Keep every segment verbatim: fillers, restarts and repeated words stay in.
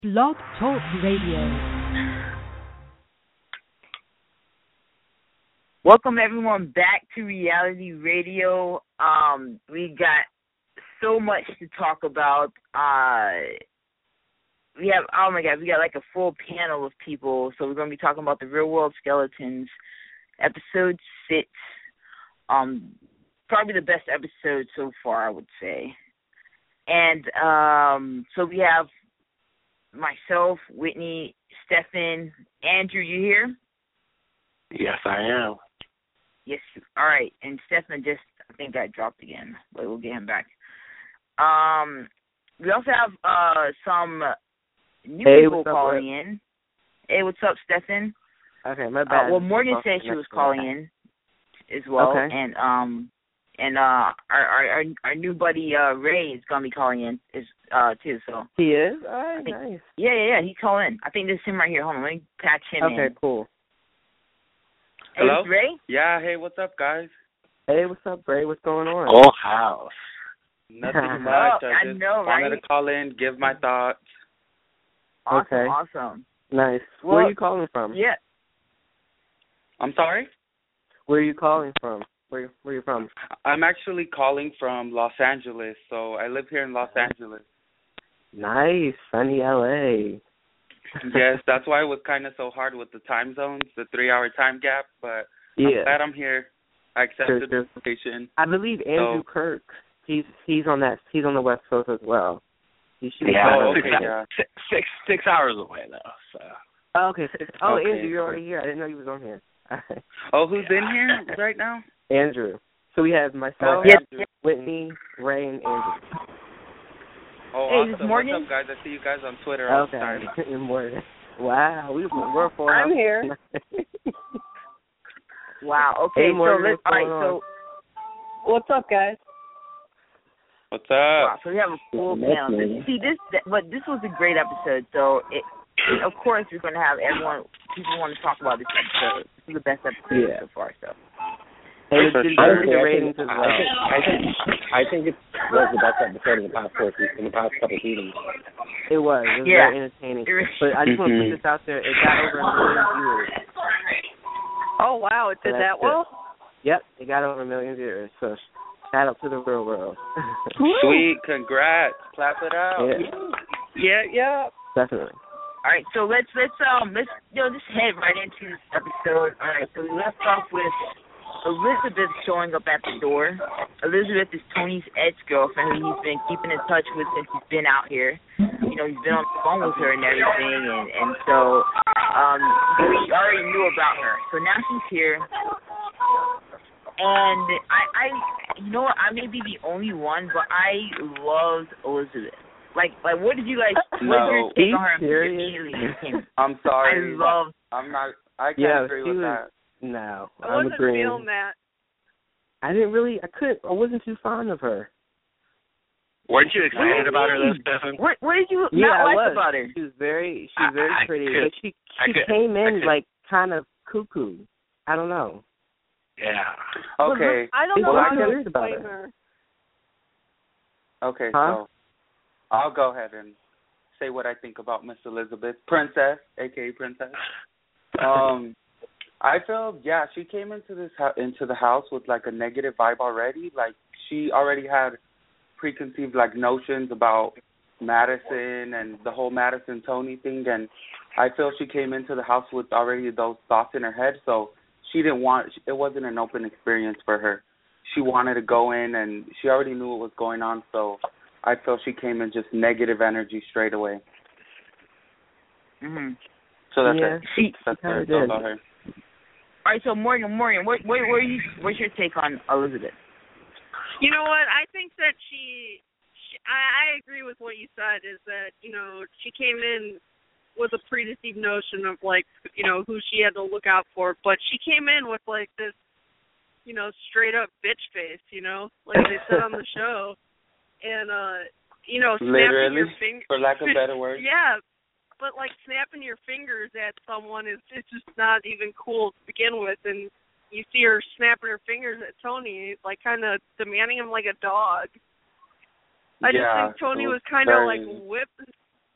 Blog Talk Radio. Welcome everyone back to Reality Radio. Um, we got so much to talk about. Uh, we have oh my god, we got like a full panel of people. So we're going to be talking about the Real World Skeletons, episode six. Um, probably the best episode so far, I would say. And um, so we have myself, Whitney, Stefan, Andrew. You here? Yes, I am. Yes. All right. And Stefan just, I think, got dropped again, but we'll get him back. Um, we also have uh some new hey, people what's up, calling Rick? in. Hey, what's up, Stefan? Okay, my Uh, bad. well, Morgan Oh, said she was next calling one. in as well, Okay. and um, and uh, our our our, our new buddy uh Ray is gonna be calling in is uh too. So He is? All right, I think- nice. yeah, yeah, yeah, he's calling in. I think this is him right here. Hold on, let me patch him in. Okay, cool. Hey, Hello? this Ray? Yeah, hey, what's up, guys? Hey, what's up, Bray? What's going on? Full house. Nothing much. Oh, I I just know, wanted right? to call in, give my thoughts. Awesome, Okay. awesome. Nice. Well, Where are you calling from? Yeah. I'm sorry? Where are you calling from? Where Where you from? I'm actually calling from Los Angeles, so I live here in Los Angeles. Nice, sunny L A. Yes, that's why it was kind of so hard with the time zones, the three-hour time gap, but I'm Yeah. glad I'm here. I accepted Sure, the invitation. I believe Andrew So- Kirk. He's he's on that. He's on the West Coast as well. He should be Yeah, calling Oh, six, okay, in. yeah. six, six, six hours away, though. So. Oh, okay. Oh, Okay. Andrew, you're already here. I didn't know you was on here. Oh, who's Yeah. in here right now? Andrew. So we have myself, Yes. Whitney, Ray, and Andrew. Oh, Hey, this is awesome. Morgan? What's up, guys? I see you guys on Twitter all the time. Okay. Morgan. Wow, we we're full. I'm house. here. Wow. Okay. Hey, so Morgan, let's. what's All right. going So What's up, guys? What's wow. up? So we have a full That's panel. nice. See this, that, but this was a great episode. So it, of course, we're going to have everyone. People want to talk about this episode. This is the best episode Yeah. so far. So. And it's For been sure. good ratings as I well. think, I think, I think it was the best episode in the past four, se- in the past couple seasons. It was. It was Yeah. very entertaining. It was- But I just want to Mhm. put this out there. It got over a million viewers. Oh, wow, it So did that's that well? Yep, it got over a million viewers. So shout out to the real world. Sweet, congrats. Clap it out. Yeah, Yeah, yeah. definitely. All right. So let's let's um let's you know just head right into this episode. All right. So we left off with Elizabeth showing up at the door. Elizabeth is Tony's ex-girlfriend who he's been keeping in touch with since he's been out here. You know, he's been on the phone with her and everything, and, and so um, we already knew about her. So now she's here, and I, I, you know what, I may be the only one, but I loved Elizabeth. Like, like, what did you guys, what No. did your take on her Are you serious? immediately when you came? I'm I sorry. love, I'm not. I can't Yeah, agree she with was- that. No, I I'm wasn't agreeing. feeling that. I didn't really. I couldn't. I wasn't too fond of her. Weren't you excited What do about you her, though, mean? Stefan? what, what did you Yeah, not I like was. about her? She was very. She was I- very I pretty, could- but she I she could- came I in could- like kind of cuckoo. I don't know. Yeah. Okay. I don't People know are how to curious about explain her. her. Okay. Huh? So I'll go ahead and say what I think about Miss Elizabeth, Princess, aka Princess. Um, I feel yeah, she came into this ho- into the house with like a negative vibe already. Like she already had preconceived like notions about Madison and the whole Madison Tony thing, and I feel she came into the house with already those thoughts in her head. So she didn't want it wasn't an open experience for her. She wanted to go in, and she already knew what was going on. So I feel she came in just negative energy straight away. Mm-hmm. So that's Yeah. it. See, That's kinda what I feel did. about her. all right, so Morgan, Morgan, what, what, what are you, what's your take on Elizabeth? You know what? I think that she, she I, I agree with what you said, is that, you know, she came in with a preconceived notion of, like, you know, who she had to look out for, but she came in with, like, this, you know, straight-up bitch face, you know, like they said on the show. And, uh, you know, snapping Literally, your fingers. for lack of better words. Yeah, but, like, snapping your fingers at someone is it's just not even cool to begin with. And you see her snapping her fingers at Tony, like, kind of demanding him like a dog. I just Yeah, think Tony it was was kind of, very- like, whip,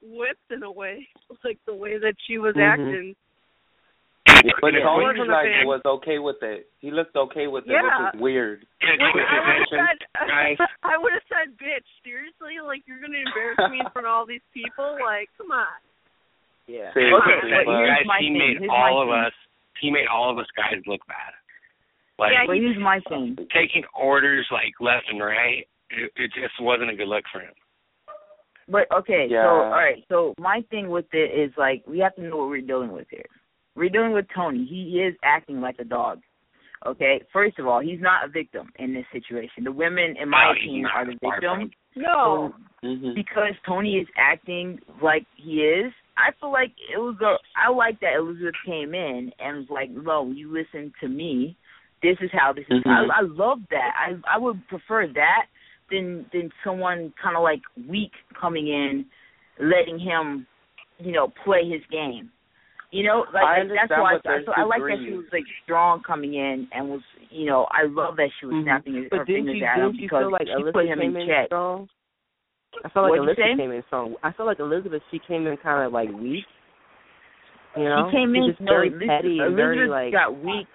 whipped in a way, like the way that she was Mhm. acting. But Yeah. Tony Wasn't a like fan. was okay with it. He looked okay with it, Yeah. which is weird. Like, I would have said, guys. I would have said, bitch, seriously? Like, you're going to embarrass me in front of all these people? Like, come on. Yeah. Seriously, Okay, but but- here's guys, my he thing. made Here's all my of thing. us. He made all of us guys look bad. Like Yeah, But here's my thing. taking orders like left and right. It, it just wasn't a good look for him. But okay, Yeah. so all right, so my thing with it is like we have to know what we're dealing with here. We're dealing with Tony. He is acting like a dog. Okay, first of all, he's not a victim in this situation. The women, in my No, he's opinion, not. are the Far from victim. it. No. Mhm. Because Tony is acting like he is. I feel like it was a. I like that Elizabeth came in and was like, "No, you listen to me. This is how this is." Mhm. I, I love that. I I would prefer that than than someone kind of like weak coming in, letting him, you know, play his game. You know, like I like, that's understand why what I, there's so I like that she degrees. was like strong coming in and was, you know, I love that she was Mhm. snapping her But didn't fingers you, at him didn't you because feel like she Elizabeth put him came in in check. strong? I felt like What'd you Elizabeth say? came in strong. I felt like Elizabeth, she came in kind of like weak. You know, She came in, just no, very Elizabeth, petty and very Elizabeth like. got weak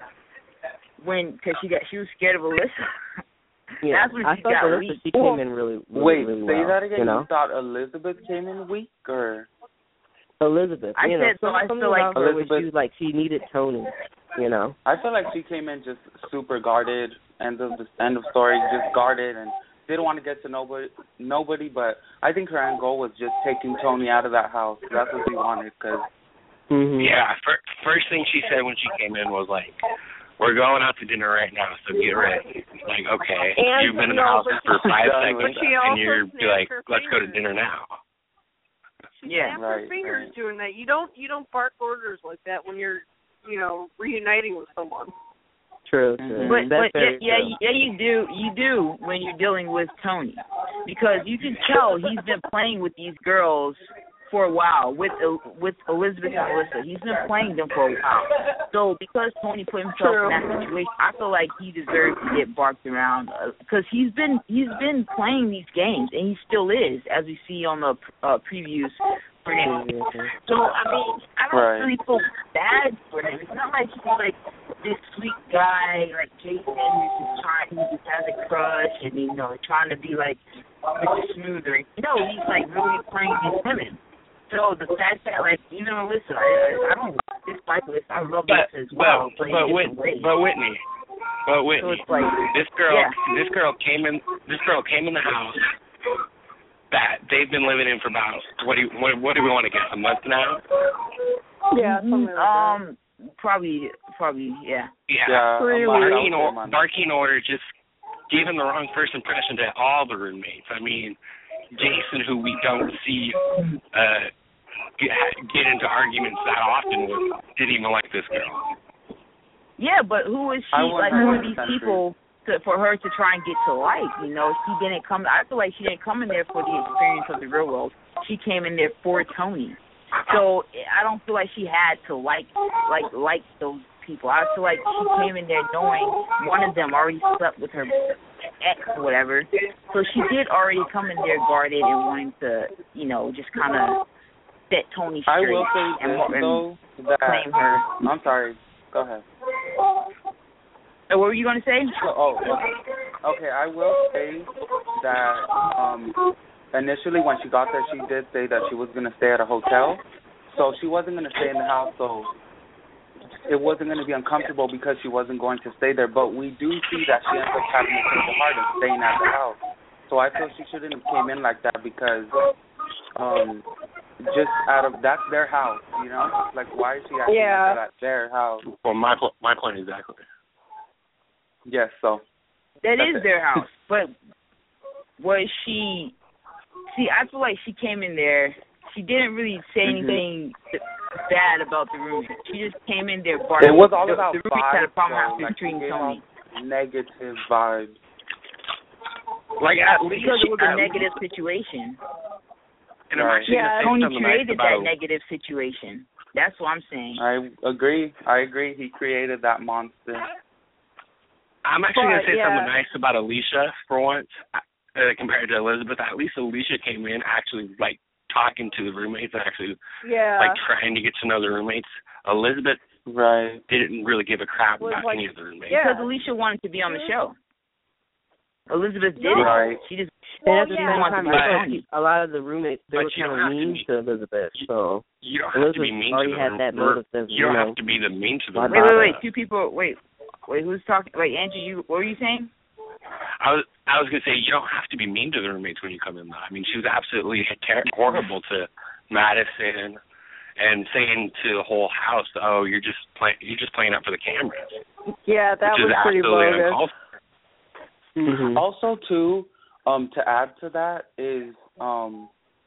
when, because she got, she was scared of Alyssa. Yeah, That's when I she thought got Elizabeth, weak. she came in really, really, Wait, really say well. that again. You know, thought Elizabeth came in weak, or Elizabeth. I you know, said, so I something feel like about her was Elizabeth- she was like she needed Tony. You know. I feel like she came in just super guarded. End of the end of story. Just guarded and didn't want to get to nobody. Nobody, but I think her end goal was just taking Tony out of that house. That's what she wanted. Cause Mm-hmm. Yeah. Fir- first thing she said when she came in was like, "We're going out to dinner right now, so get ready." Like, okay, And, you've been in you the know, house but for she- five but seconds, she and also you're be snapped like, her "Let's go to fingers. dinner now." Yeah. Snap Right, her fingers right. doing that. You don't you don't bark orders like that when you're, you know, reuniting with someone. True. Mhm. True. But That's but yeah, very yeah, true. you- yeah, you do, you do when you're dealing with Tony, because you can tell he's been playing with these girls for a while with El- with Elizabeth and Alyssa. He's been playing them for a while. So because Tony put himself True. in that situation, I feel like he deserves to get barked around because he's been he's been playing these games and he still is, as we see on the uh, previews for now. So I mean, I don't Right. really feel bad for him. It's not like he's like this sweet guy like Jason who's just trying, who just has a crush and you know trying to be like Mister Smoother. No, he's like really playing these women. So the fact that like even Alyssa, I, I, I don't dislike Alyssa. I love But Alyssa as but well. but, in different Whit- ways. but Whitney, but So Whitney, it's like this girl yeah. this girl came in this girl came in the house that they've been living in for about what do you, what, what do we want to guess, a month now? Yeah, something like that. um probably probably yeah. Yeah. yeah, Really? a month, Barking, I would say a or, month. barking order just giving the wrong first impression to all the roommates. I mean, Jason, who we don't see uh, get, get into arguments that often with, didn't even like this girl. Yeah, but who is she? I Like, wouldn't who have are these country. people to, for her to try and get to like? You know, she didn't come. I feel like she didn't come in there for the experience of the real world. She came in there for Tony. So I don't feel like she had to like like like those people. I feel like she came in there knowing one of them already slept with her ex or whatever. So she did already come in there guarded and wanting to, you know, just kind of set Tony I straight will say and, this mo- and though that claim her. I'm sorry. Go ahead. So what were you going to say? Oh, okay. Okay, I will say that um, initially when she got there, she did say that she was going to stay at a hotel. So she wasn't going to stay in the house, so it wasn't going to be uncomfortable because she wasn't going to stay there. But we do see that she ends up having a change of heart and staying at the house. So I feel she shouldn't have came in like that because um, just out of, that's their house, you know? Like, why is she acting Yeah. like that at their house? Well, my po- my point exactly. Yes, so. That That's is it. their house, but was she? See, I feel like she came in there. She didn't really say Mhm. anything bad about the room. She just came in there barking. It was all the, about the roommates had a vibes, problem though. after Like, treating she gave Tony off negative vibes. Like at least because it was a at negative least- situation. And I'm Right. actually Yeah, gonna say Tony something nice created about that negative situation. That's what I'm saying. I agree. I agree. He created that monster. I'm actually But, gonna say yeah. something nice about Alicia for once, uh, compared to Elizabeth. At least Alicia came in actually like talking to the roommates, actually Yeah. like trying to get to know the roommates. Elizabeth Right. didn't really give a crap Was about like- any of the roommates. Yeah. Because Alicia wanted to be on the show. Elizabeth did No. it. Right. She just Well, and at the yeah. same wanted to time, be I But- feel Tony. like a lot of the roommates, they But were you don't kind of have to mean be- to Elizabeth. So You don't have to be Elizabeth mean already to had the that room- motive of, You you don't know, have to be the mean to the Wait, Wait, room. wait, Uh, wait. Two people. Wait, wait. Who's talking? Wait, Andrew. You. What were you saying? I was I was gonna say you don't have to be mean to the roommates when you come in. Though. I mean, she was absolutely ter- horrible to Madison, and saying to the whole house, "Oh, you're just playing. You're just playing up for the cameras," Yeah, that which was is pretty absolutely bogus. uncalled for. Mhm. Also, too, um, to add to that is um,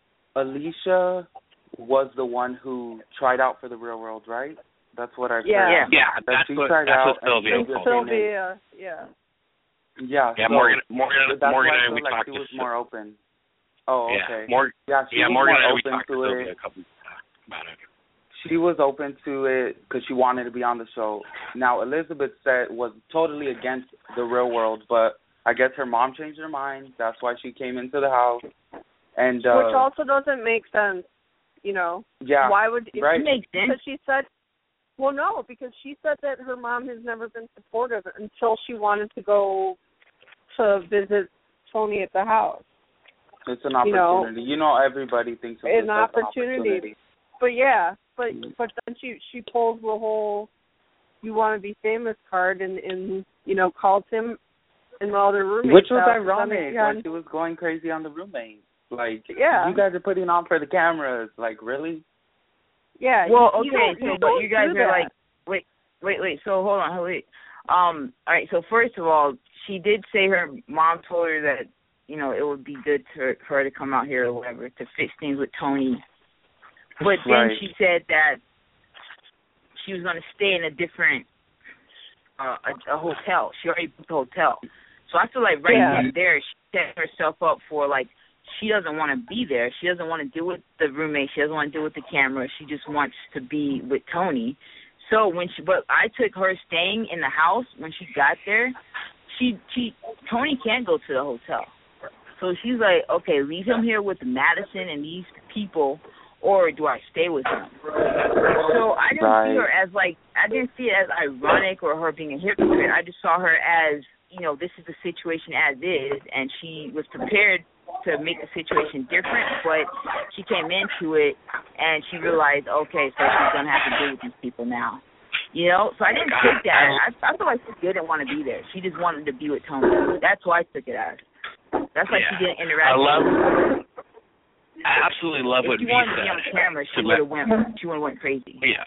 Alicia was the one who tried out for the Real World, right? That's what I've Yeah. heard. Yeah. Yeah, That that's she what tried that's out what and Sylvia And Sylvia told me. came in. Sylvia, yeah. Yeah. Yeah, so Morgan, Morgan, that's Morgan why I and I feel we like talked she to was Sy- more open. Oh, yeah, okay. Mor- Yeah, she yeah, was Morgan more and I we open talked to to Sylvia a it. couple about it. She was open to it because she wanted to be on the show. Now, Elizabeth said was totally against the Real World, but I guess her mom changed her mind. That's why she came into the house. And uh, Which also doesn't make sense, you know. yeah, Why would if right. It makes sense. Because she said, well, no, because she said that her mom has never been supportive until she wanted to go to visit Tony at the house. It's an you know, opportunity. You know, everybody thinks of an this as an opportunity. opportunity. But yeah, but Mm. but then she she pulls the whole "you want to be famous" card and and you know calls him and the other roommates Which was out. And ironic then, yeah, when she was going crazy on the roommates. Like, Yeah. you guys are putting on for the cameras. Like, really? yeah. Well, you, you okay, don't- so you but don't you guys do are that. like, wait, wait, wait. So hold on, wait. Um, all right. So first of all, she did say her mom told her that you know it would be good to, for her to come out here or whatever to fix things with Tony. But then Right. she said that she was going to stay in a different uh, a, a hotel. She already booked a hotel. So I feel like right Yeah. then and there she set herself up for like she doesn't want to be there. She doesn't want to deal with the roommate. She doesn't want to deal with the camera. She just wants to be with Tony. So when she, but I took her staying in the house when she got there. She, she, Tony can't go to the hotel. So she's like, okay, leave him here with Madison and these people, or do I stay with him? So I didn't Right. see her as like, I didn't see it as ironic or her being a hypocrite. I just saw her as, you know, this is the situation as is, and she was prepared to make the situation different, but she came into it and she realized, okay, so she's gonna have to deal with these people now. You know, so I didn't take that. I, I feel like she didn't want to be there. She just wanted to be with Tony. That's why I took it as. That's why she Yeah. didn't interact. I love. with him. I absolutely love If what she V wanted to be on said. camera, she to would Ma- have went. She would have went crazy. Yeah,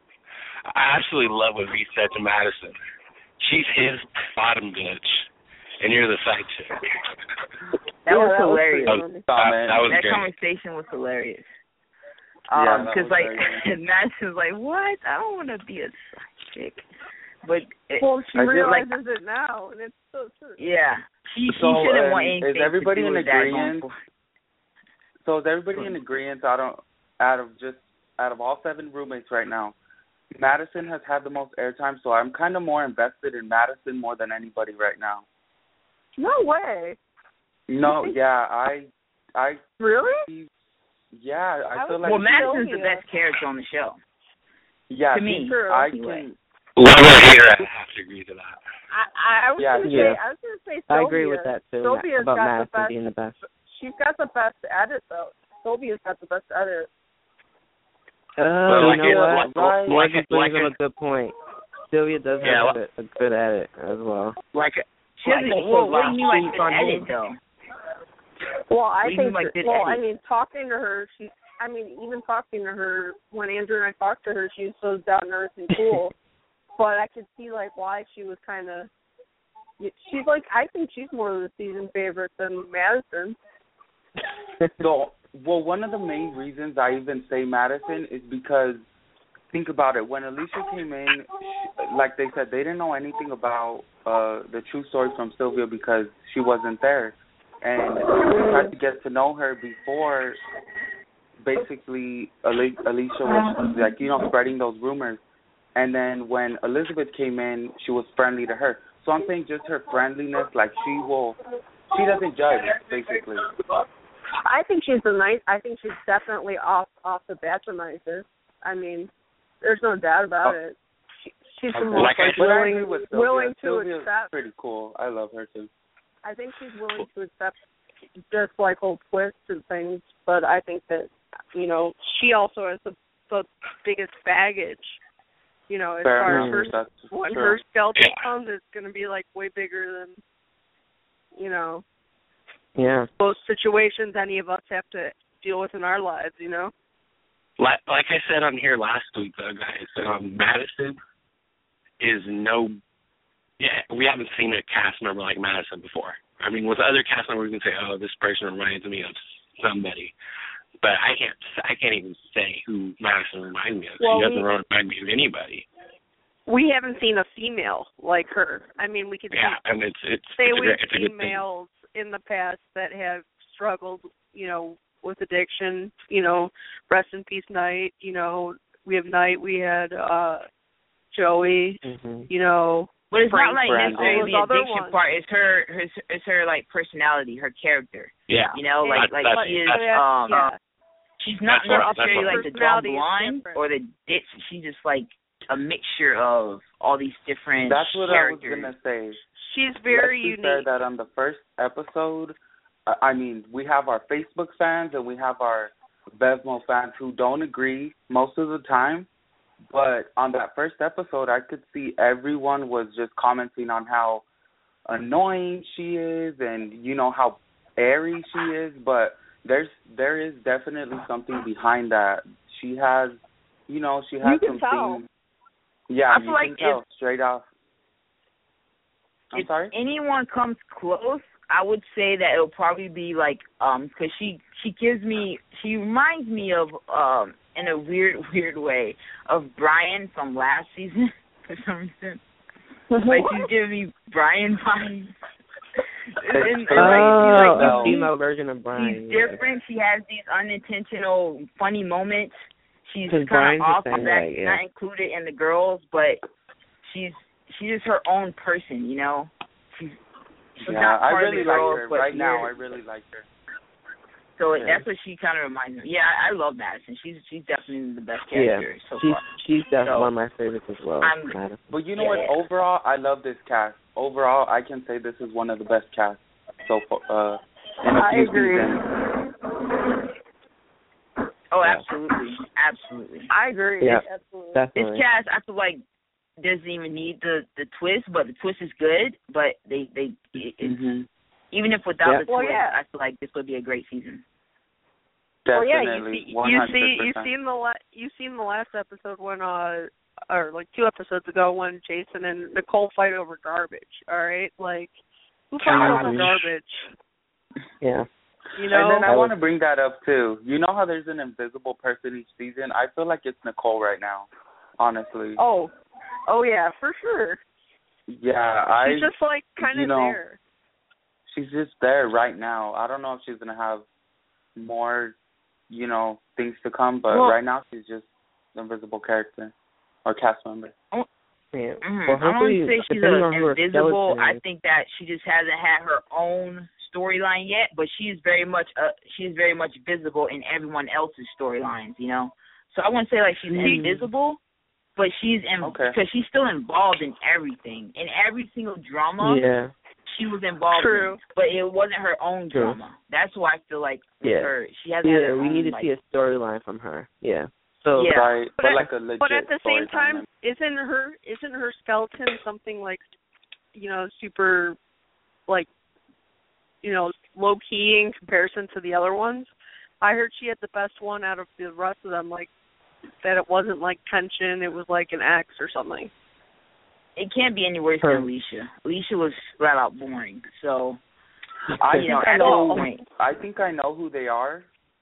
I absolutely love what V said to Madison. She's his bottom bitch, and you're the side chick. That Yeah, was that was hilarious. pretty That, that, that was that great. conversation was hilarious. Yeah, Um, that because was like very Madison's like, what? I don't want to be a side chick. But it, Well, she I did realizes like- it now, and it's so true. yeah, she she So, shouldn't um, want is anything everybody to do in with that going agreement? forward. So is everybody in agreement out of out of just out of all seven roommates right now? Madison has had the most airtime, so I'm kind of more invested in Madison more than anybody right now. No way. No, yeah, I, I, Really? yeah, I, I feel was- like Well, Madison's the Sylvia. best character on the show. yeah, to me, True. I anyway. can. Love or hate her, I have to agree to that. I I was Yeah, gonna yeah. say I was gonna say I Sylvia. agree with that too. Sylvia's about got the Madison best- being the best. She's got the best edit though. Sylvia's got the best edit. Uh, But you like know it- what? like- Right. like Morgan it- brings like up it- a good point. Sylvia does Yeah, have a, a good at it as well. Like, She doesn't. Like, Well, what do you mean she's like good on edit home. though? Well, I What do you think. mean, like, good well, I edit? mean, talking to her, she. I mean, even talking to her when Andrew and I talked to her, she was so down to earth and cool. But I could see like why she was kind of. She's like, I think she's more of the season favorite than Madison. So, well, one of the main reasons I even say Madison is because, think about it, when Alicia came in, she, like they said, they didn't know anything about uh, the true story from Sylvia because she wasn't there. And they tried to get to know her before, basically, Ali- Alicia was, like, you know, spreading those rumors. And then when Elizabeth came in, she was friendly to her. So I'm saying just her friendliness, like she will, she doesn't judge, basically. I think she's the nice. I think she's definitely off off the bat the nicest. I mean, there's no doubt about Oh. it. She, she's the Okay. most Like I like, said- But I willing agree with Sylvia. willing to Sylvia's accept. pretty cool. I love her too. I think she's willing to accept just like whole twists and things. But I think that you know she also has the the biggest baggage. You know, as Fair far enough. as her That's when true. her skeleton Yeah. comes, it's going to be like way bigger than you know Yeah. most situations any of us have to deal with in our lives. You know. Like, like I said on here last week, though, guys, um, Madison is no. Yeah, we haven't seen a cast member like Madison before. I mean, with other cast members, we can say, "Oh, this person reminds me of somebody," but I can't. I can't even say who Madison reminds me of. Well, she doesn't we- really remind me of anybody. We haven't seen a female like her. I mean, we could Yeah, and it's it's say it's a, we've great- it's a seen good thing. males in the past that have struggled, you know, with addiction. You know, rest in peace, Knight. You know, we have Knight. We had uh Joey. Mm-hmm. You know, But it's Frank not like Brandon. necessarily All the those other addiction ones. part. It's her, her, it's her like personality, her character. Yeah, You know, like That- like that's- she is. that's- Um, yeah. she's not That's what- that's necessarily what- like the dumb Personality is blonde different. or the ditch. She's just like a mixture of all these different That's what characters. I was gonna say. She's very Lexi unique. said that on the first episode. uh, I mean, we have our Facebook fans and we have our Bevmo fans who don't agree most of the time. But on that first episode, I could see everyone was just commenting on how annoying she is and, you know, how airy she is. But there's there is definitely something behind that. She has, you know, she has You can some tell. things. Yeah, I you feel like can tell straight off. I'm if sorry? anyone comes close, I would say that it'll probably be like um because she she gives me she reminds me of um in a weird weird way of Brian from last season for some reason. Like she's giving me Brian vibes. And, and, like, she's like, Oh, No. a female version of Brian. she's yeah. different. She has these unintentional funny moments. She's 'Cause kind Brian's of the off same that way, she's yeah. not included in the girls, but she's she's just her own person, you know. She's she's Yeah, not I part really of the like girls, her. but Right now, I weird. really like her. So Yeah. that's what she kind of reminds me. Yeah, I, I love Madison. She's she's definitely the best Yeah, character so she's far. she's definitely So, one of my favorites as well. I'm- Madam. But you know Yeah. what? Overall, I love this cast. Overall, I can say this is one of the best casts so far uh, in a I few agree. seasons. Oh, Yeah. absolutely, absolutely. I agree. Yeah. Absolutely. This Definitely. cast, I feel like, doesn't even need the the twist, but the twist is good. But they they it, it's, Mm-hmm. even if without Yeah. the Well, twist, yeah. I feel like this would be a great season. Well, yeah, Definitely, you see, one you hundred see, you percent. seen the la- you seen the last episode when uh, or like two episodes ago when Jason and Nicole fight over garbage. All right, like who fights over Garbage. garbage? Yeah. You know, And then I That want was- to bring that up too. You know how there's an invisible person each season? I feel like it's Nicole right now, honestly. oh, oh yeah, for sure. Yeah, I. She's just like kind you of know, there. She's just there right now. I don't know if she's gonna have more, you know, things to come, but Well- right now she's just an invisible character or cast member. Yeah. Mm-hmm. Well, I don't hopefully, say she's depending a, on who her invisible. skeleton I is- think that she just hasn't had her own storyline yet, but she is very much uh she is very much visible in everyone else's storylines. You know, so I wouldn't say like she's Mhm. invisible, but she's in Okay. because she's still involved in everything, in every single drama. Yeah. She was involved True. in, but it wasn't her own True. drama. That's why I feel like with Yeah. her, she hasn't had Yeah, her we own, need to like, see a storyline from her. Yeah. So Yeah. Right, But but at- like a legit But at the same storyline. time, isn't her isn't her skeleton something like, you know, super, like, you know, low key in comparison to the other ones? I heard she had the best one out of the rest of them. Like that, it wasn't like tension; it was like an X or something. it can't be any worse Her- than Alicia. Alicia was flat out boring. So I you know, think I at know. this point, I think I know who they are.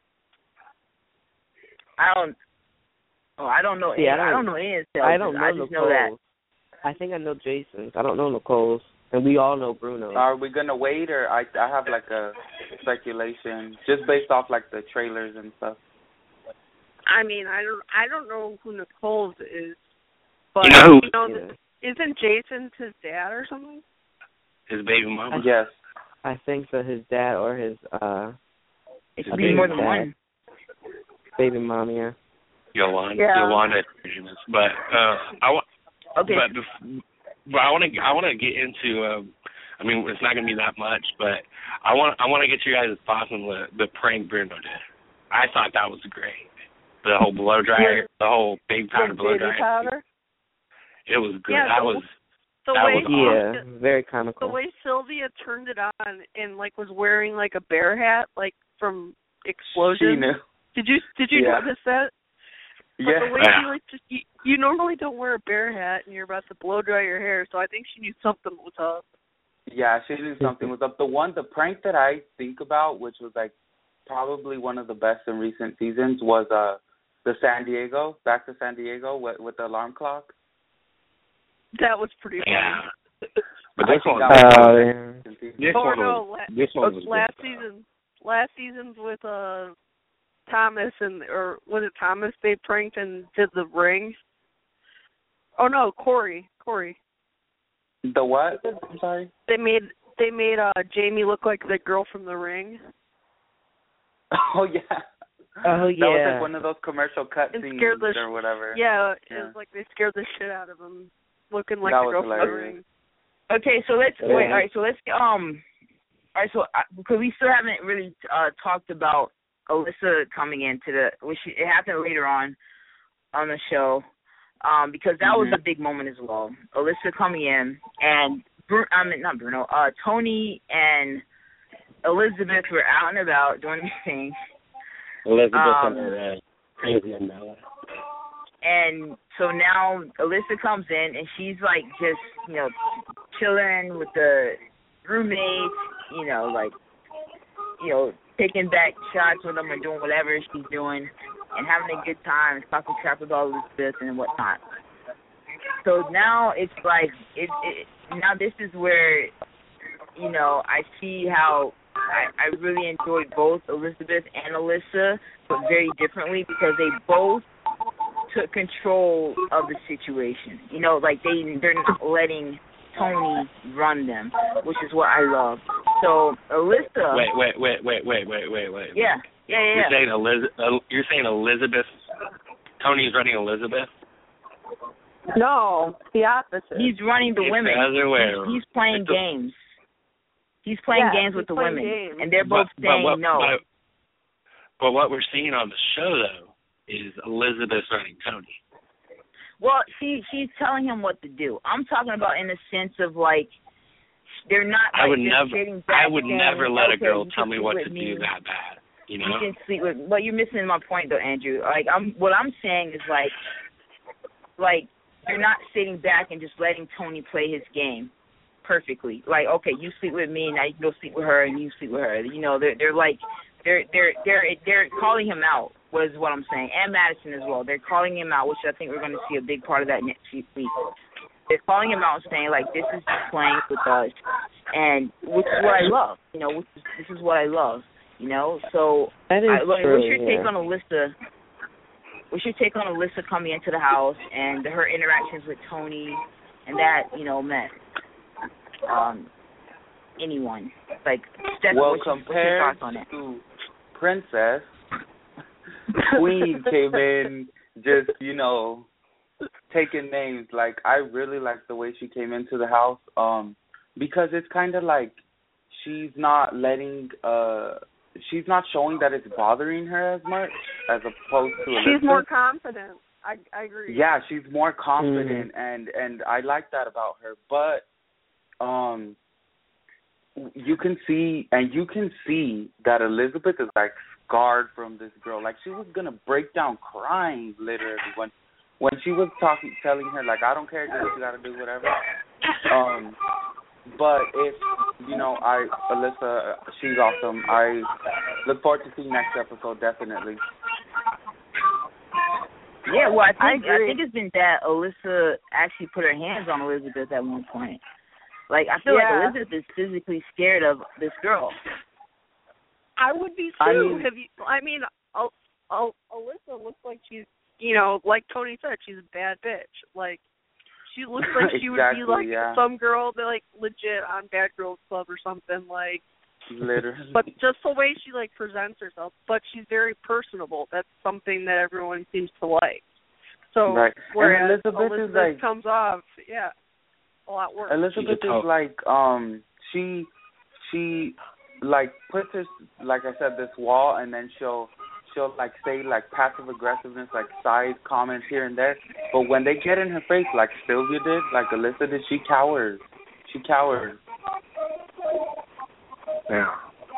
I don't. Oh, I don't know. See, I I don't, don't- know any of the I don't know I just Nicole's. know that. I think I know Jason's. I don't know Nicole's, and we all know Bruno's. Are we gonna wait, or I I have like a speculation just based off like the trailers and stuff. I mean, I don't I don't know who Nicole's is, but You know who- you know, Yeah. isn't Jason's his dad or something? His baby mama. Yes. I think so. His dad or his uh It should be more than one. Baby mom, yeah. Yolanda, Yeah. Yolanda, but uh, I want. Okay. But, bef- but I want to. I want to get into. Um, I mean, it's not going to be that much, but I want. I want to get your guys' thoughts on the the prank Bruno did. I thought that was great. The whole blow dryer, Yeah. the whole big powder The blow baby dryer. powder? It was good. Yeah, that the- was. The That way was Yeah, Sylvia- very the comical. way Sylvia turned it on and like was wearing like a bear hat, like from Explosion. She knew. Did you did you Yeah. notice that? But Yeah. the way Yeah. she like just you, you normally don't wear a bear hat and you're about to blow dry your hair, so I think she knew something was up. Yeah, she knew something was up. The one, the prank that I think about, which was like probably one of the best in recent seasons, was uh the San Diego, back to San Diego with, with the alarm clock. That was pretty funny. Yeah. But I this think one. that was Oh, one of the yeah. best in season. This Oh, one no, was. la- This one was last good. season, last season's with uh Thomas and or was it Thomas they pranked and did the ring? Oh no, Corey, Corey. The what? I'm sorry. They made they made uh Jamie look like the girl from The Ring Oh yeah. Oh, That was yeah. like one of those commercial cut and scenes scared the sh- or whatever. Yeah, it Yeah. was like they scared the shit out of him, looking like That the was girl from The hilarious. Ring. Okay, so let's Yeah. wait. All right, so let's um. All right, so uh, because we still haven't really uh talked about Alyssa coming into the, which it happened later on on the show, um, because that Mhm. was a big moment as well. Alyssa coming in and Bru- I mean not Bruno, uh, Tony and Elizabeth were out and about doing their thing. Elizabeth Um, and her uh, crazy and Mella. And so now Alyssa comes in and she's like just, you know, chilling with the roommates, you know, like, you know, taking back shots with them and doing whatever she's doing and having a good time, talking crap about Elizabeth and whatnot. So now it's like, it, it now this is where, you know, I see how I, I really enjoyed both Elizabeth and Alyssa, but very differently because they both took control of the situation. You know, like they they're not letting Tony run them, which is what I love. So Alyssa, Wait, wait, wait, wait, wait, wait, wait, wait. yeah, yeah, yeah. You're yeah. saying Eliz- uh, You're saying Elizabeth. Tony's running Elizabeth. No, the opposite. He's running the It's women. the other way He's, around. he's playing It's the- games. He's playing Yeah, games he's with the playing women, games. and they're both but, saying but what, no. But, but what we're seeing on the show though is Elizabeth running Tony. Well, she she's telling him what to do. I'm talking about in the sense of like they're not. I like, would just never. sitting back I would saying, never let a okay, girl you tell can me sleep what with to me. do that bad. You You know. can sleep with, but you're missing my point though, Andrew. Like I'm, what I'm saying is like, like you're not sitting back and just letting Tony play his game perfectly. Like, okay, you sleep with me, now you can go sleep with her, and you sleep with her. You know, they're they're like, they're they're they're they're calling him out. Was what I'm saying, and Madison as well. They're calling him out, which I think we're going to see a big part of that next week. They're calling him out, saying like, this is just playing with us, and which is what I love. You know, which is, this is what I love. You know, so That is I, like, true. what's your yeah. take on Alyssa? What's your take on Alyssa coming into the house and her interactions with Tony and that, you know, met um, anyone? Like, Steph, Well, what's, your- what's your compared thoughts on it? to Princess, Queen came in just, you know, taking names. Like, I really like the way she came into the house, um, because it's kind of like she's not letting, uh, she's not showing that it's bothering her as much as opposed to She's Elizabeth. more confident. I I agree. Yeah, she's more confident, Mm-hmm. and and I like that about her. But um, you can see, and you can see that Elizabeth is like scarred from this girl. Like she was gonna break down crying literally when when she was talking, telling her like, I don't care, do what you gotta do, whatever. Um, but if you know, I Alyssa, she's awesome. I look forward to seeing next episode definitely. Yeah, well, I think I I, agree. think it's been that Alyssa actually put her hands on Elizabeth at one point. Like, I feel Yeah. like Elizabeth is physically scared of this girl. I would be too. I mean- Have you? I mean, Al- Al- Alyssa looks like she's, you know, like Tony said, she's a bad bitch. Like, she looks like she would Exactly, be like yeah. some girl that like legit on Bad Girls Club or something. Like, Literally. But just the way she like presents herself, but she's very personable. That's something that everyone seems to like. So right. whereas and Elizabeth, Elizabeth is like, comes off, yeah, a lot worse. Elizabeth is like um she she like puts her, like I said, this wall, and then she'll she'll like say like passive aggressiveness, like side comments here and there. But when they get in her face, like Sylvia did, like Alyssa did, she cowers. She cowers. Yeah.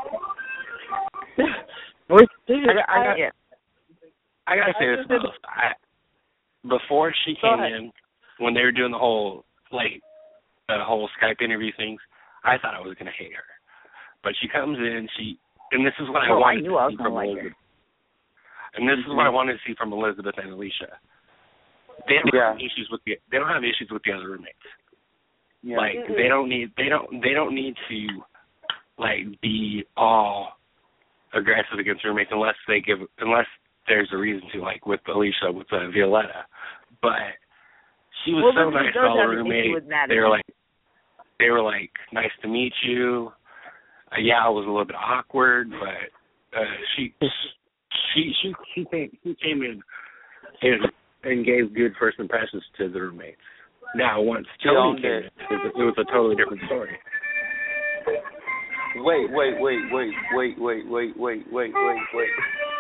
Which, I, got- I, I, got, yeah. I gotta say this though. I, before she Go came ahead. in, when they were doing the whole like the whole Skype interview things, I thought I was gonna hate her. But she comes in, she and this is what I Oh, I wanted knew I to was see gonna from like Elizabeth. And this is what I wanted to see from Elizabeth and Alicia. They don't Yeah. have issues with the they don't have issues with the other roommates. Yeah. Like they don't need they don't they don't need to like be all aggressive against roommates unless they give unless there's a reason to, like with Alicia with uh, Violetta. But she was Well, so Elizabeth nice does to all the have an issue roommates. with Madison. They were like they were like nice to meet you. Uh, yeah, it was a little bit awkward, but uh, she she she she came she came in and and gave good first impressions to the roommates. Now once She Tony owned came it. in, it was, it was a totally different story. Wait, wait, wait, wait, wait, wait, wait, wait, wait, wait, wait.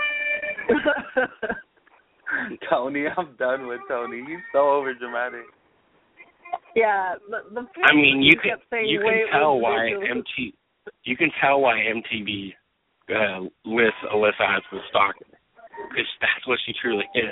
Tony, I'm done with Tony. He's so overdramatic. Yeah, the, the I mean, you can kept saying, you "Wait, can tell wait, why wait, M T you can tell why M T V uh, lists Alyssa as the stalker, because that's what she truly is.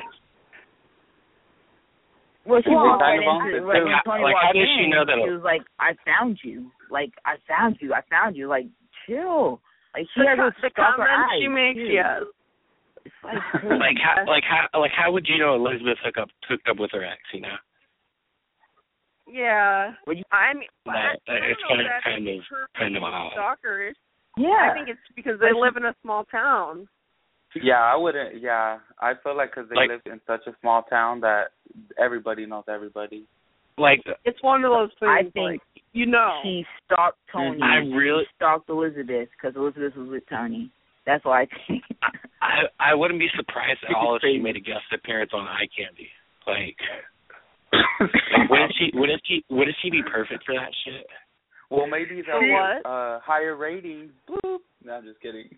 Well, she Well, walked kind right of into owns it, like too. when Tony Like, walked how does in, she know that- she was like, "I found you. Like, I found you. I found you. Like, chill. Like, she the, has co- those the stalker comments eyes she makes, too. yes. It's like, Like how like how like how would you know Elizabeth hooked up hooked up with her ex? You know, Yeah. Well, you- I mean, I, That- I don't it's know kind if of that's kind of her kind of being odd. stalkerish. yeah. I think it's because they live in a small town. Yeah, I wouldn't. Yeah, I feel like because they Like- live in such a small town that everybody knows everybody. Like It's one of those things. I think like, you know. she stalked Tony. I really She stalked Elizabeth because Elizabeth was with Tony. That's what I think. I I wouldn't be surprised at all if she Crazy. made a guest appearance on Eye Candy. Like, like wouldn't she wouldn't she wouldn't she be perfect for that shit? Well, maybe For they'll what? get uh, higher ratings. Boop. No, I'm just kidding.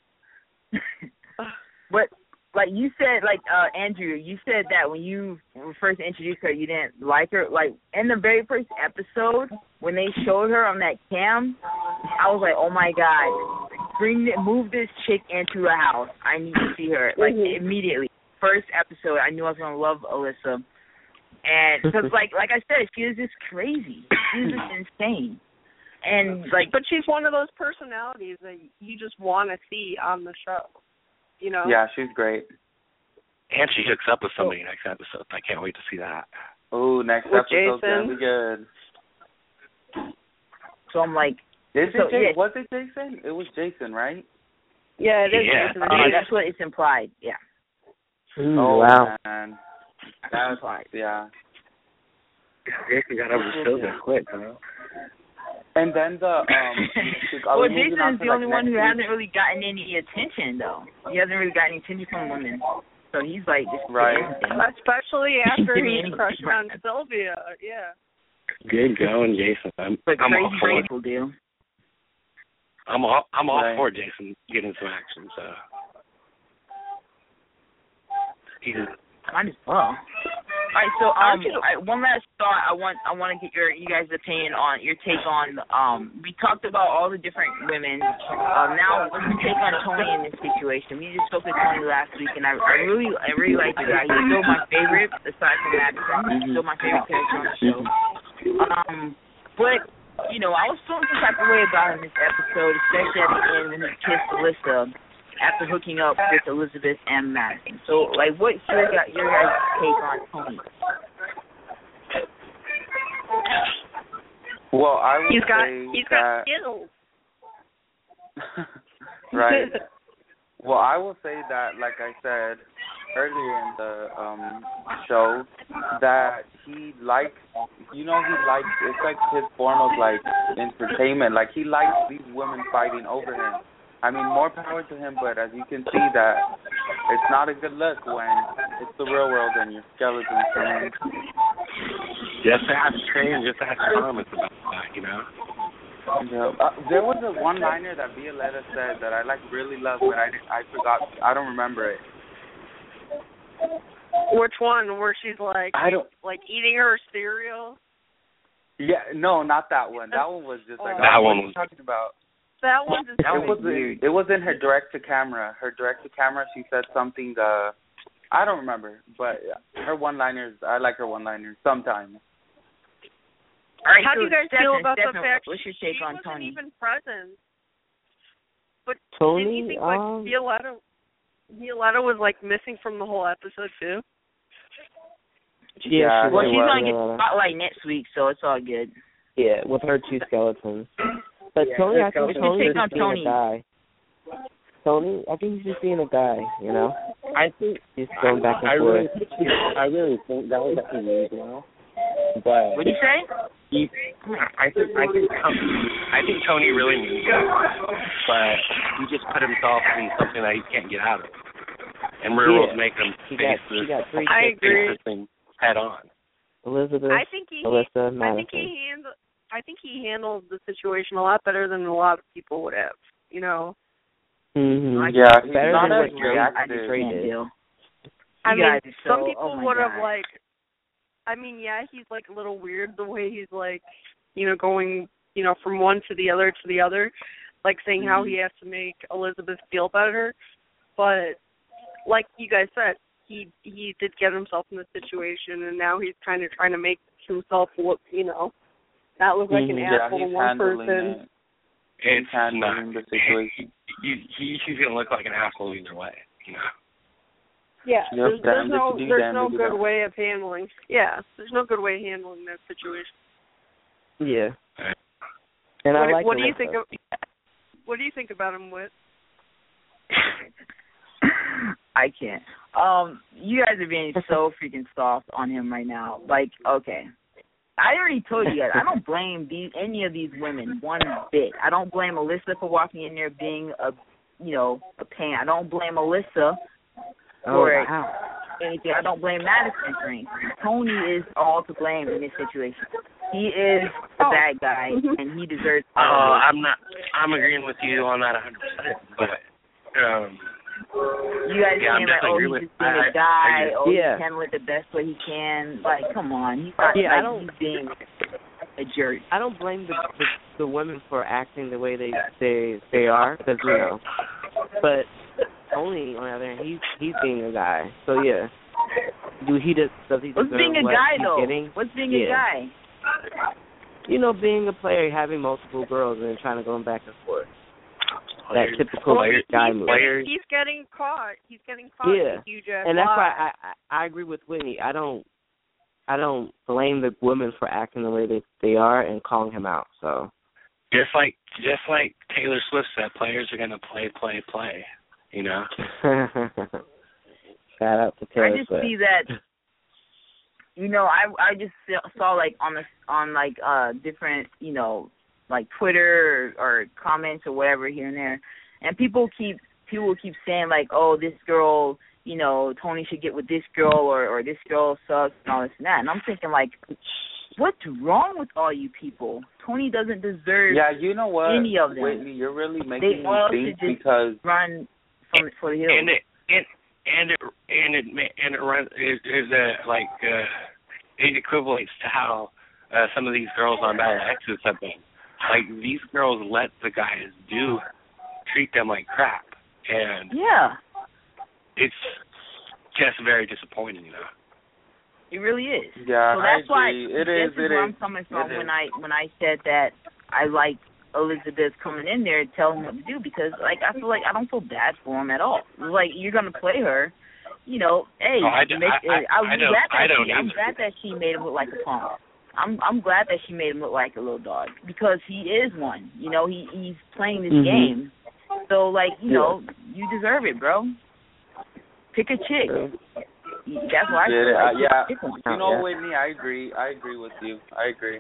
But like you said, like uh Andrew, you said that when you first introduced her, you didn't like her. Like in the very first episode, when they showed her on that cam, I was like, oh my god, bring it, move this chick into a house. I need to see her like Mm-hmm. immediately. First episode, I knew I was gonna love Alyssa, and because like like I said, she is just crazy. She's just insane, and like But she's one of those personalities that you just want to see on the show. You know? Yeah, she's great. And she hooks up with somebody next episode. I can't wait to see that. Oh, next With episode's gonna Jason? be good. so I'm like, Is So, it Jason? yeah. Was it Jason? It was Jason, right? Yeah, it is. Yeah. Jason. uh, that's what it's implied. Yeah, oh wow. man, that's that's implied. yeah. Jason got over Sylvia quick, huh? And then the um. are Well, we moving Jason on is to, the like, only one next who week? hasn't really gotten any attention, though. He hasn't really gotten any attention from women. So he's like, just Right. everything. Especially after Give me he's any- crushed on Sylvia. Yeah. Good going, Jason. I'm But I'm all crazy for crazy it. people do. I'm all I'm all Right. for Jason getting some action. So he's Might as well. All right, so um, Aren't you- all right, one last thought. I want I want to get your you guys' opinion on your take on um. We talked about all the different women. Um, now let's take on Tony in this situation. We just spoke to Tony last week, and I, I really I really like the guy. He's still my favorite, aside from Madison. He's still my favorite character on the show. Um, but you know, I was feeling some type of way about him this episode, especially at the end when he kissed Alyssa after hooking up with Elizabeth and Madison. So, like, what's your, gu- your guys' take on Tony? Well, I would He's got say he's got that skills. right. Well, I will say that, like I said, earlier in the um show that he likes, you know, he likes, it's like his form of like entertainment. Like he likes these women fighting over him. I mean, more power to him, but as you can see that it's not a good look when it's the real world and your skeleton's coming. Just ask Shane, just ask comments about that, you know? Yeah. Uh, there was a one-liner that Violetta said that I like really love, but I I forgot. I don't remember it. Which one? Where she's like, I don't like eating her cereal? Yeah, no, not that one. That one was just like, Oh. That oh, one what are was- you talking about? That one just It was in, it was in her direct to camera. Her direct to camera, she said something. Uh, I don't remember, but her one-liners. I like her one-liners sometimes. All right, How so do you guys Stephen, feel about Stephen, the fact what's your take she on wasn't Tony? even present? But Tony, didn't you think like um, Violetta, Violetta was like missing from the whole episode too? Yeah, Well, she she's was, gonna get uh, the spotlight next week, so it's all good. Yeah, with her two skeletons. But Yeah, Tony, her I think skeleton. Tony's Take on just being Tony. a guy. Tony, I think he's just being a guy, you know? I think He's going back and I forth. really, I really think that was a weird now. But What do you say? he, I think I think I think Tony really means it, but he just put himself in something that he can't get out of, and real world Yeah. make him She face got, this, she got three I kids. agree. face this thing head on. Elizabeth, I think he, Alyssa, I think Madison. he handled, I think he handled the situation a lot better than a lot of people would have. You know, Mm-hmm. Yeah, he's better not than as what Trey, I reactive. just Trey can't did. deal. I You mean, guys are so, some people oh my would have God. like. I mean, yeah, he's like a little weird the way he's like, you know, going, you know, from one to the other to the other, like saying how he has to make Elizabeth feel better. But like you guys said, he he did get himself in the situation, and now he's kind of trying to make himself look, you know, not look like an Mhm. Yeah, asshole to he's one handling person. it. It's He's handling not. the situation. He, he he's gonna look like an asshole either way, you know. Yeah, Yep, there's, there's damned if no you do, there's damned no if you good don't. way of handling. Yeah, there's no good way of handling that situation. Yeah. Right. And what, I like what do you Alyssa. think of? What do you think about him, Whit? I can't. Um, you guys are being so freaking soft on him right now. Like, okay. I already told you guys, I don't blame these, any of these women one bit. I don't blame Alyssa for walking in there being a, you know, a pain. I don't blame Alyssa Oh, for wow. anything. I don't blame Madison for anything. Tony is all to blame in this situation. He is the Oh. bad guy, and he deserves Uh, all of it. I'm not. I'm agreeing with you on that one hundred percent. But um, You guys yeah, I'm saying like, definitely oh, agree he's with. just being I, a guy, I, I oh, Yeah. he's handling it the best way he can. Like, come on, he's not Yeah, I like don't- he's being a jerk. I don't blame the, the the women for acting the way they they they are, because you know. But Tony, on the other hand, he's he's being a guy. So yeah, do he does does he What's deserve being a what guy he's though? getting? What's being Yeah. a guy? You know, being a player, having multiple girls, and then trying to go back and forth. That players, typical players, guy he's move. players. Getting, he's getting caught. He's getting caught Yeah. in a huge ass And that's why lie. I, I I agree with Whitney. I don't I don't blame the women for acting the way they they are and calling him out. So Just like just like Taylor Swift said, players are gonna play, play, play. You know. shout out to Taylor I just Swift. see that. You know, I I just saw, saw like on the on like uh different you know like Twitter or, or comments or whatever here and there, and people keep people keep saying like, oh, this girl, you know, Tony should get with this girl or or this girl sucks and all this and that, and I'm thinking like, what's wrong with all you people? Tony doesn't deserve Yeah, you know what, any of them. Whitney, you're really making me all think should just because run from for the hills. And it and and it and it ma- and it runs is is a like uh, it equivalates to how uh, some of these girls on Bad Exes have been. Like these girls let the guys do treat them like crap, and Yeah, it's just very disappointing, you know. it really is. yeah, So I that's why agree. It this is. is It where is. I'm coming It from is. when I when I said that I like Elizabeth coming in there and telling him what to do, because like I feel like I don't feel bad for him at all. Like you're gonna play her, you know. Hey, Oh, I do- make, I- I- I'm I don't- glad that I don't she, I'm either. glad that she made him look like a punk. I'm I'm glad that she made him look like a little dog, because he is one. You know, he he's playing this Mhm. game. So like you know, you deserve it, bro. Pick a chick. True. That's why I Yeah, feel like uh, yeah. pick one. You know, Yeah. Whitney, I agree. I agree with you. I agree.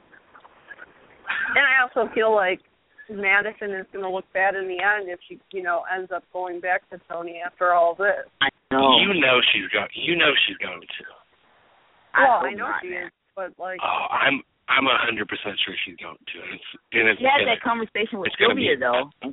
And I also feel like Madison is going to look bad in the end if she, you know, ends up going back to Tony after all this. I know. You know she's going. You know she's going to. Well, hope I know not, she man. is, but like, Oh, I'm. I'm a hundred percent sure she's going to. And it's. And it's She had gonna- that conversation with it's gonna Sylvia be- though, and,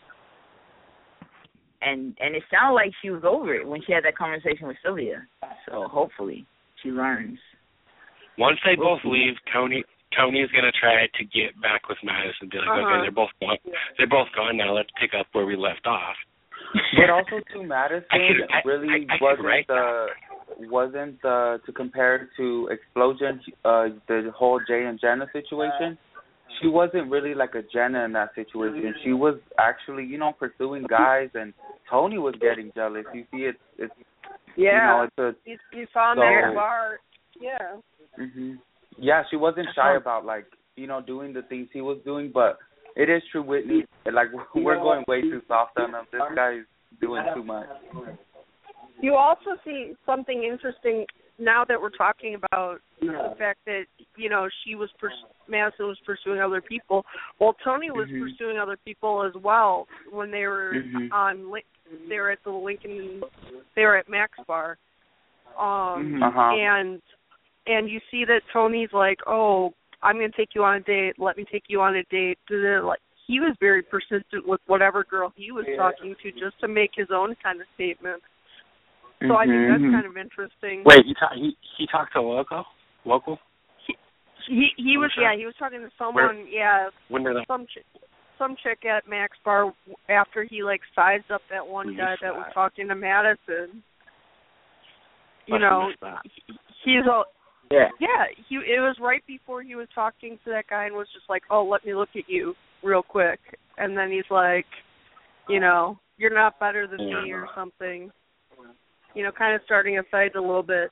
and and it sounded like she was over it when she had that conversation with Sylvia. So hopefully she learns. Once they both We'll see. leave, Tony. Tony's gonna try to get back with Madison. Be like, Uh-huh. okay, they're both gone. They're both gone now. Let's pick up where we left off. But also too, Madison I could- I- really I- I could wasn't write the wasn't the to compare to Explosion, uh, the whole Jay and Jenna situation. She wasn't really like a Jenna in that situation. She was actually, you know, pursuing guys, and Tony was getting jealous. You see, it's it's yeah, you know, it's a you, you saw him so- at the bar. Yeah. hmm yeah. She wasn't shy about like you know doing the things he was doing, but it is true, Whitney. Like we're going way too soft on him. This guy's doing too much. You also see something interesting now that we're talking about the fact that, you know, she was pers- Madison was pursuing other people. Well, Tony was Mhm. pursuing other people as well when they were Mhm. on Lin- they were at the Lincoln they were at Max Bar. Um Mhm. Uh-huh. and and you see that Tony's like, "Oh, I'm going to take you on a date. Let me take you on a date." Like he was very persistent with whatever girl he was talking to just to make his own kind of statement. So I think that's Mhm. kind of interesting. Wait, he ta- he he talked to local local. He he was Sure. yeah he was talking to someone yeah When did that? some ch- some chick at Max Bar after he like sized up that one We guy missed that was that. talking to Madison. You Must have know, missed that. he's a Yeah. yeah he it was right before he was talking to that guy and was just like, "Oh, let me look at you real quick," and then he's like, you know, "You're not better than me" Yeah. or something. You know, kind of starting a fight a little bit.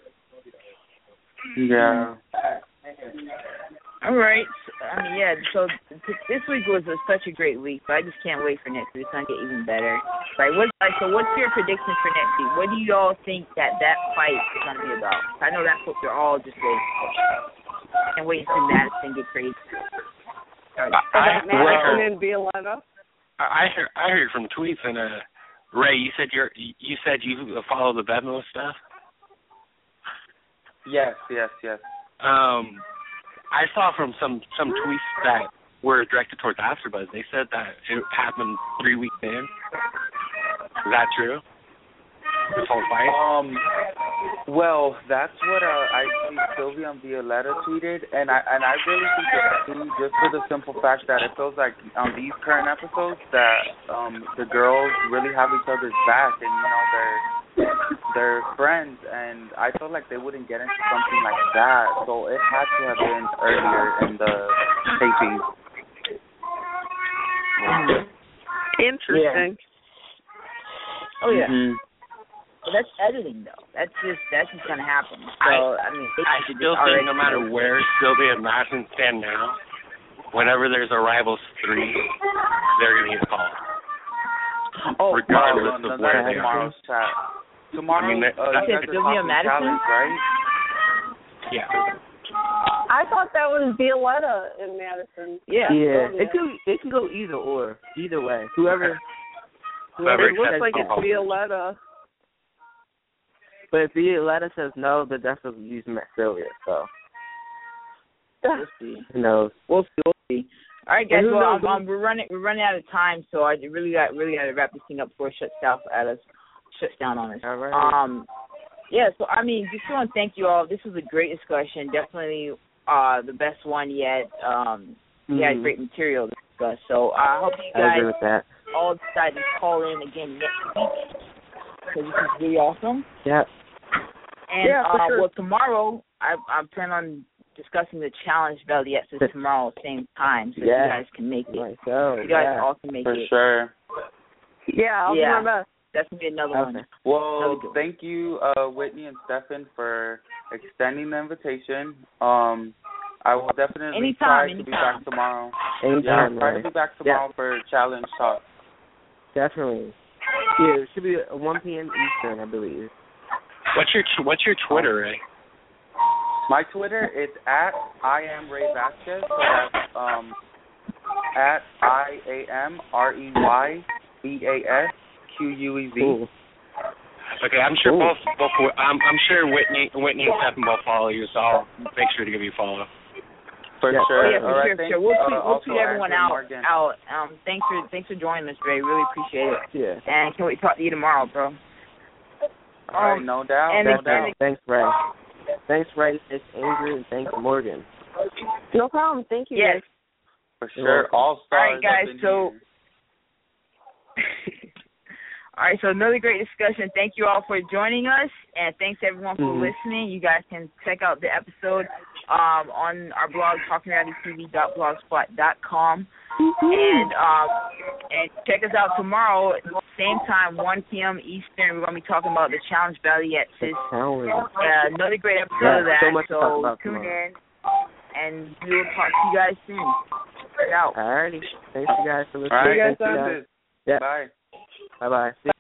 Yeah. All right. I mean, yeah. So th- this week was a, such a great week, but I just can't wait for next week. It's gonna get even better. Like, what? Like, so what's your prediction for next week? What do you all think that that fight is gonna be about? I know that's what we're all just waiting for. Can't wait to see Madison get crazy. I, About I, Madison well, and Violetta. I heard I heard from tweets and uh Ray, you said you're you said you follow the Bedmo stuff. Yes, yes, yes. Um, I saw from some some tweets that were directed towards AfterBuzz. They said that it happened three weeks in. Is that true? This whole fight. Um, well, that's what uh, I see Sylvia and Violetta tweeted, and I and I really think it's true, just for the simple fact that it feels like on these current episodes that um the girls really have each other's back, and you know they're they're friends, and I felt like they wouldn't get into something like that, so it had to have been earlier in the taping. Interesting. Oh yeah. Mhm. But that's editing though. That's just that's just gonna happen. So I, mean, they I should still just think already no matter know. where Sylvia and Madison stand now, whenever there's a Rivals three, they're gonna get called. Oh, regardless no, no, of no, where that's they are. tomorrow's chat. Tomorrow, I mean, that- uh, that's- you guys are Sylvia talking Madison? challenge, right? Yeah. I thought that was Violetta in Madison. Yeah. Yeah, Sylvia. it could it can go either or, either way. Whoever, Whoever It looks accepts like the it's call. Violetta. but if Violetta says no, they're definitely using Matt Sylvia. So We'll see. who knows? We'll see. We'll see. All right, guys. And who Well, knows? um, um, we're running we're running out of time, so I really got really got to wrap this thing up before it shuts down at us, shuts down on us. All right. Um, yeah. So I mean, just want to thank you all. This was a great discussion. Definitely uh the best one yet. Um, we had Mhm. great material to discuss. So I hope you I agree guys with that. all decide to call in again next week because this is really awesome. Yeah. And Yeah, for uh, sure. well, tomorrow I I plan on discussing the challenge Valliettes tomorrow same time, so Yeah. you guys can make it. Right, so, You guys yeah. all can make For it. sure. Yeah, I'll Yeah. do my best. That's gonna be another Okay. one. Well, That'll be good. thank you, uh, Whitney and Stefan, for extending the invitation. Um, I will definitely Anytime, try to anytime. be back tomorrow. Anytime, Yeah, I'll try man. to be back tomorrow for challenge talk. Definitely. Yeah, it should be one p.m. Eastern, I believe. What's your What's your Twitter, Ray? My Twitter is at I am Ray Vasquez. So that's um at I A M R E Y V A S Q U E V. Cool. Okay, I'm sure Ooh. both both I'm I'm sure Whitney Whitney and Stephen both follow you, so I'll make sure to give you a follow. For Yeah. sure. Oh, yeah, for All right, sure, for thanks. sure. We'll Uh, tweet, we'll also tweet everyone Andrew out. Morgan. Out. Um, thanks for thanks for joining us, Ray. Really appreciate it. Yeah. And can we talk to you tomorrow, bro? All right, Um, no doubt. and no the- doubt. and Thanks, Ray. Thanks, Ray. Thanks, Andrew, and thanks, Morgan. No problem. Thank you. Yes. For You're sure. welcome. All stars. All right, guys, up in so- here. All right, so another great discussion. Thank you all for joining us, and thanks everyone for Mhm. listening. You guys can check out the episode um, on our blog, talking reality t v dot blogspot dot com, and um, and check us out tomorrow, same time, one p.m. Eastern. We're gonna be talking about the Challenge Valley at Sis. Challenge. Uh, another great episode Yeah, of that. so much to talk so about tune tomorrow. in, and we will talk to you guys soon. Check it out. Alrighty. Thanks, you guys, for listening. All right, guys thanks, soon. Susan. Yeah. Bye. Bye-bye. See